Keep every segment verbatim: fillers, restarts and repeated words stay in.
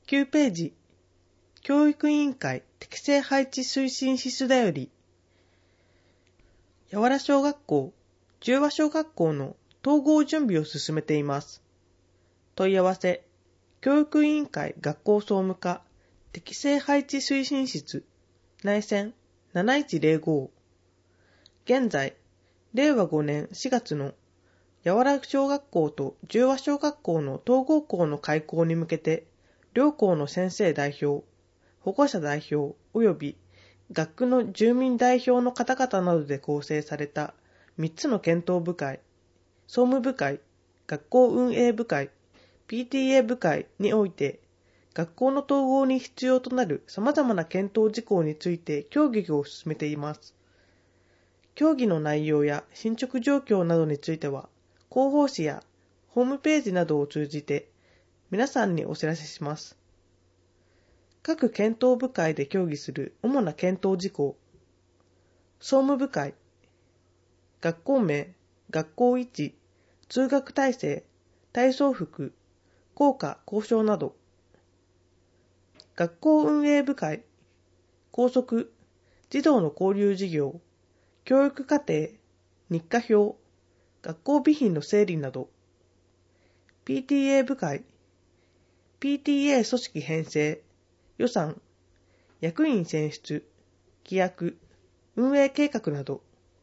きゅうページ、教育委員会適正配置推進指数だより、八原小学校、十和小学校の統合準備を進めています。問い合わせ、教育委員会学校総務課適正配置推進室、内線なないちぜろご。現在、れいわごねんしがつの八原小学校と十和小学校の統合校の開校に向けて、両校の先生代表、保護者代表及び学区の住民代表の方々などで構成されたみっつの検討部会、総務部会、学校運営部会、ピーティーエー 部会において、学校の統合に必要となる様々な検討事項について協議を進めています。協議の内容や進捗状況などについては、広報誌やホームページなどを通じて皆さんにお知らせします。各検討部会で協議する主な検討事項。総務部会、学校名、学校位置、通学体制、体操服、校歌交渉など。学校運営部会、校則、児童の交流事業、教育課程、日課表、学校備品の整理など。ピーティーエー 部会、ピーティーエー 組織編成、予算、役員選出、規約、運営計画など。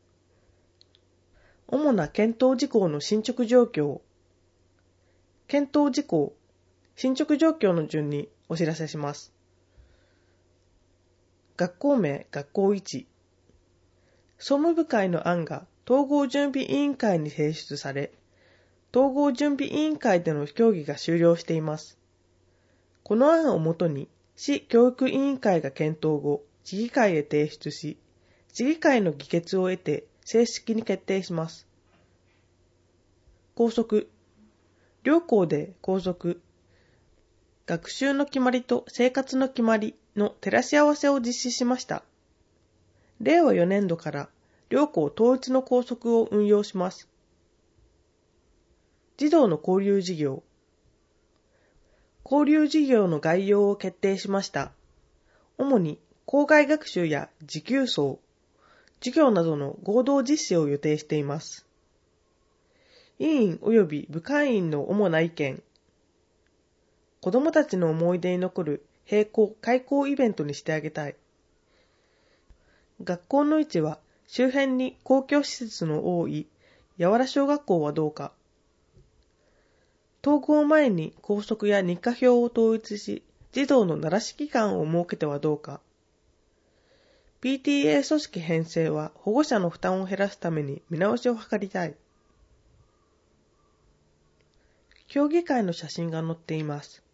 主な検討事項の進捗状況。検討事項、進捗状況の順にお知らせします。学校名、学校位置。総務部会の案が統合準備委員会に提出され、統合準備委員会での協議が終了しています。この案をもとに、市教育委員会が検討後、市議会へ提出し、市議会の議決を得て正式に決定します。校則。両校で校則、学習の決まりと生活の決まりの照らし合わせを実施しました。れいわよねんどから両校統一の校則を運用します。児童の交流事業。交流事業の概要を決定しました。主に校外学習や持久走、授業などの合同実施を予定しています。委員及び部会員の主な意見。子どもたちの思い出に残る閉校・開校イベントにしてあげたい。学校の位置は周辺に公共施設の多い八原小学校はどうか。統合前に校則や日課表を統一し、児童の慣らし期間を設けてはどうか。ピーティーエー 組織編成は保護者の負担を減らすために見直しを図りたい。協議会の写真が載っています。